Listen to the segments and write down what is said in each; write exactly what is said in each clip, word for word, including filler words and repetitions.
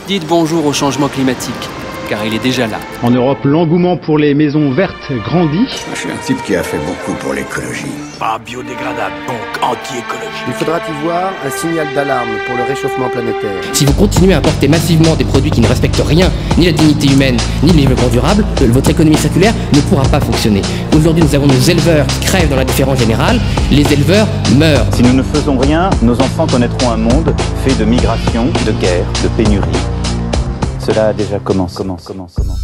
Dites bonjour au changement climatique, car il est déjà là. En Europe, l'engouement pour les maisons vertes grandit. Je suis un type qui a fait beaucoup pour l'écologie. Pas biodégradable, donc anti-écologie. Il faudra y voir un signal d'alarme pour le réchauffement planétaire. Si vous continuez à importer massivement des produits qui ne respectent rien, ni la dignité humaine, ni le développement durable, votre économie circulaire ne pourra pas fonctionner. Aujourd'hui, nous avons nos éleveurs qui crèvent dans l'indifférence générale, les éleveurs meurent. Si nous ne faisons rien, nos enfants connaîtront un monde fait de migration, de guerre, de pénurie. Cela a déjà commencé, commence, commence, commence.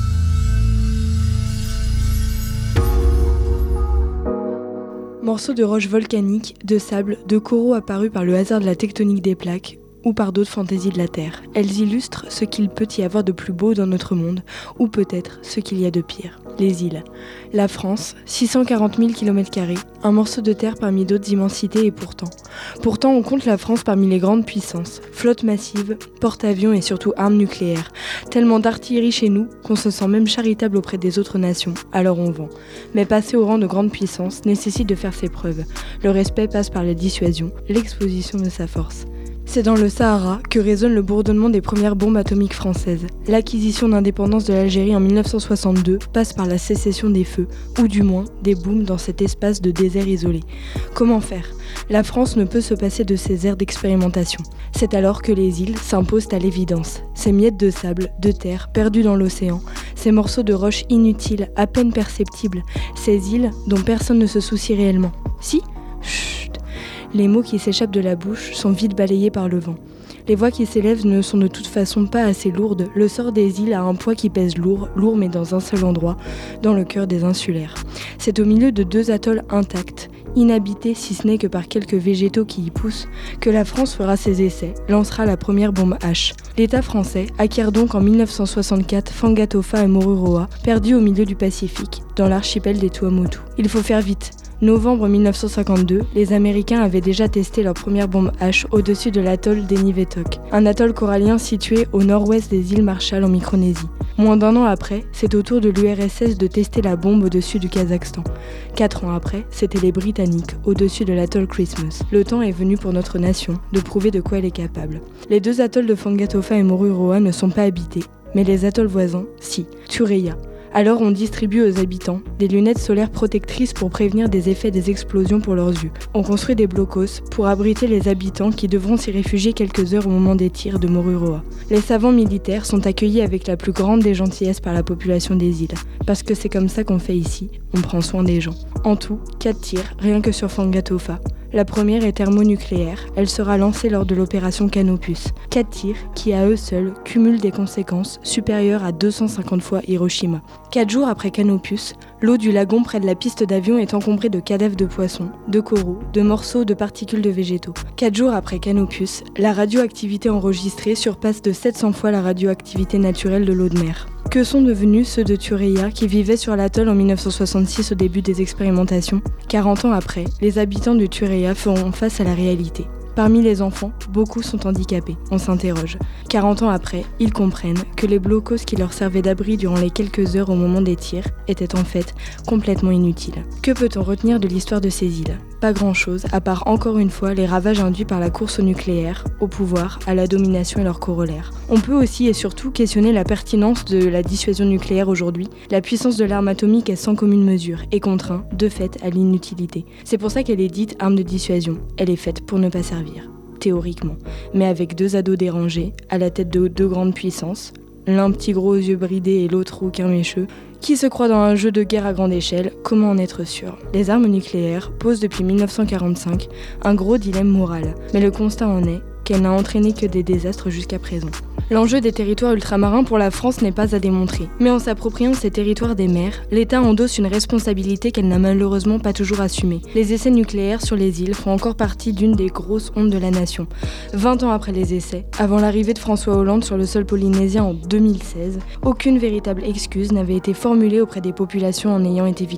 Morceaux de roches volcaniques, de sable, de coraux apparus par le hasard de la tectonique des plaques, ou par d'autres fantaisies de la Terre. Elles illustrent ce qu'il peut y avoir de plus beau dans notre monde, ou peut-être ce qu'il y a de pire. Les îles. La France, six cent quarante mille kilomètres carrés, un morceau de terre parmi d'autres immensités et pourtant. Pourtant, on compte la France parmi les grandes puissances. Flotte massive, porte-avions et surtout armes nucléaires. Tellement d'artillerie chez nous qu'on se sent même charitable auprès des autres nations, alors on vend. Mais passer au rang de grande puissance nécessite de faire ses preuves. Le respect passe par la dissuasion, l'exposition de sa force. C'est dans le Sahara que résonne le bourdonnement des premières bombes atomiques françaises. L'acquisition d'indépendance de l'Algérie en mille neuf cent soixante-deux passe par la sécession des feux, ou du moins des booms dans cet espace de désert isolé. Comment faire ? La France ne peut se passer de ces aires d'expérimentation. C'est alors que les îles s'imposent à l'évidence. Ces miettes de sable, de terre, perdues dans l'océan, ces morceaux de roches inutiles, à peine perceptibles, ces îles dont personne ne se soucie réellement. Si ? Chut. Les mots qui s'échappent de la bouche sont vite balayés par le vent. Les voix qui s'élèvent ne sont de toute façon pas assez lourdes. Le sort des îles a un poids qui pèse lourd, lourd mais dans un seul endroit, dans le cœur des insulaires. C'est au milieu de deux atolls intacts, inhabités si ce n'est que par quelques végétaux qui y poussent, que la France fera ses essais, lancera la première bombe H. L'État français acquiert donc en mille neuf cent soixante-quatre Fangatofa et Moruroa, perdus au milieu du Pacifique, dans l'archipel des Tuamotu. Il faut faire vite. Novembre mille neuf cent cinquante-deux, les Américains avaient déjà testé leur première bombe H au-dessus de l'atoll d'Eniwetok, un atoll corallien situé au nord-ouest des îles Marshall en Micronésie. Moins d'un an après, c'est au tour de l'U R S S de tester la bombe au-dessus du Kazakhstan. Quatre ans après, c'étaient les Britanniques, au-dessus de l'atoll Christmas. Le temps est venu pour notre nation de prouver de quoi elle est capable. Les deux atolls de Fangatofa et Moruroa ne sont pas habités, mais les atolls voisins, si. Tureia. Alors on distribue aux habitants des lunettes solaires protectrices pour prévenir des effets des explosions pour leurs yeux. On construit des blocos pour abriter les habitants qui devront s'y réfugier quelques heures au moment des tirs de Moruroa. Les savants militaires sont accueillis avec la plus grande des gentillesses par la population des îles. Parce que c'est comme ça qu'on fait ici, on prend soin des gens. En tout, quatre tirs, rien que sur Fangatofa. La première est thermonucléaire, elle sera lancée lors de l'opération Canopus. Quatre tirs qui, à eux seuls, cumulent des conséquences supérieures à deux cent cinquante fois Hiroshima. Quatre jours après Canopus, l'eau du lagon près de la piste d'avion est encombrée de cadavres de poissons, de coraux, de morceaux de particules de végétaux. Quatre jours après Canopus, la radioactivité enregistrée surpasse de sept cents fois la radioactivité naturelle de l'eau de mer. Que sont devenus ceux de Tureia qui vivaient sur l'atoll en mille neuf cent soixante-six au début des expérimentations ? quarante ans après, les habitants de Tureia feront face à la réalité. Parmi les enfants, beaucoup sont handicapés. On s'interroge. quarante ans après, ils comprennent que les blocos qui leur servaient d'abri durant les quelques heures au moment des tirs étaient en fait complètement inutiles. Que peut-on retenir de l'histoire de ces îles ? Pas grand-chose, à part encore une fois les ravages induits par la course au nucléaire, au pouvoir, à la domination et leurs corollaires. On peut aussi et surtout questionner la pertinence de la dissuasion nucléaire aujourd'hui. La puissance de l'arme atomique est sans commune mesure et contraint, de fait, à l'inutilité. C'est pour ça qu'elle est dite arme de dissuasion. Elle est faite pour ne pas servir. Théoriquement, mais avec deux ados dérangés, à la tête de deux grandes puissances, l'un petit gros aux yeux bridés et l'autre rouquin mécheux, qui se croient dans un jeu de guerre à grande échelle, comment en être sûr ? Les armes nucléaires posent depuis mille neuf cent quarante-cinq un gros dilemme moral, mais le constat en est qu'elle n'a entraîné que des désastres jusqu'à présent. L'enjeu des territoires ultramarins pour la France n'est pas à démontrer, mais en s'appropriant ces territoires des mers, l'État endosse une responsabilité qu'elle n'a malheureusement pas toujours assumée. Les essais nucléaires sur les îles font encore partie d'une des grosses hontes de la nation. vingt ans après les essais, avant l'arrivée de François Hollande sur le sol polynésien en deux mille seize, aucune véritable excuse n'avait été formulée auprès des populations en ayant été victimes.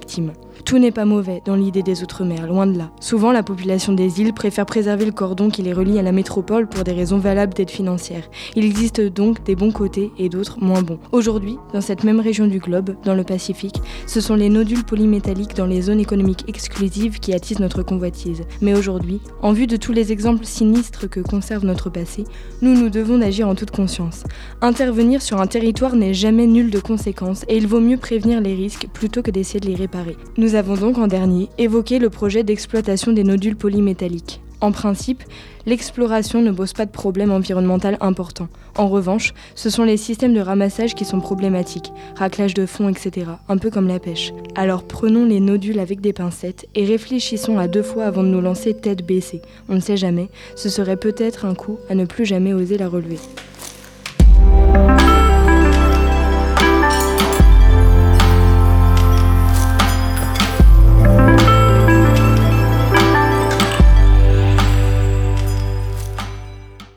Tout n'est pas mauvais dans l'idée des Outre-mer, loin de là. Souvent, la population des îles préfère préserver le cordon qui les relie à la métropole pour des raisons valables d'aide financière. Il existe donc des bons côtés et d'autres moins bons. Aujourd'hui, dans cette même région du globe, dans le Pacifique, ce sont les nodules polymétalliques dans les zones économiques exclusives qui attisent notre convoitise. Mais aujourd'hui, en vue de tous les exemples sinistres que conserve notre passé, nous nous devons d'agir en toute conscience. Intervenir sur un territoire n'est jamais nul de conséquences et il vaut mieux prévenir les risques plutôt que d'essayer de les réparer. Nous avons donc en dernier évoqué le projet d'exploitation des nodules polymétalliques. En principe, l'exploration ne pose pas de problème environnemental important. En revanche, ce sont les systèmes de ramassage qui sont problématiques, raclage de fond, et cetera, un peu comme la pêche. Alors prenons les nodules avec des pincettes et réfléchissons à deux fois avant de nous lancer tête baissée. On ne sait jamais, ce serait peut-être un coup à ne plus jamais oser la relever.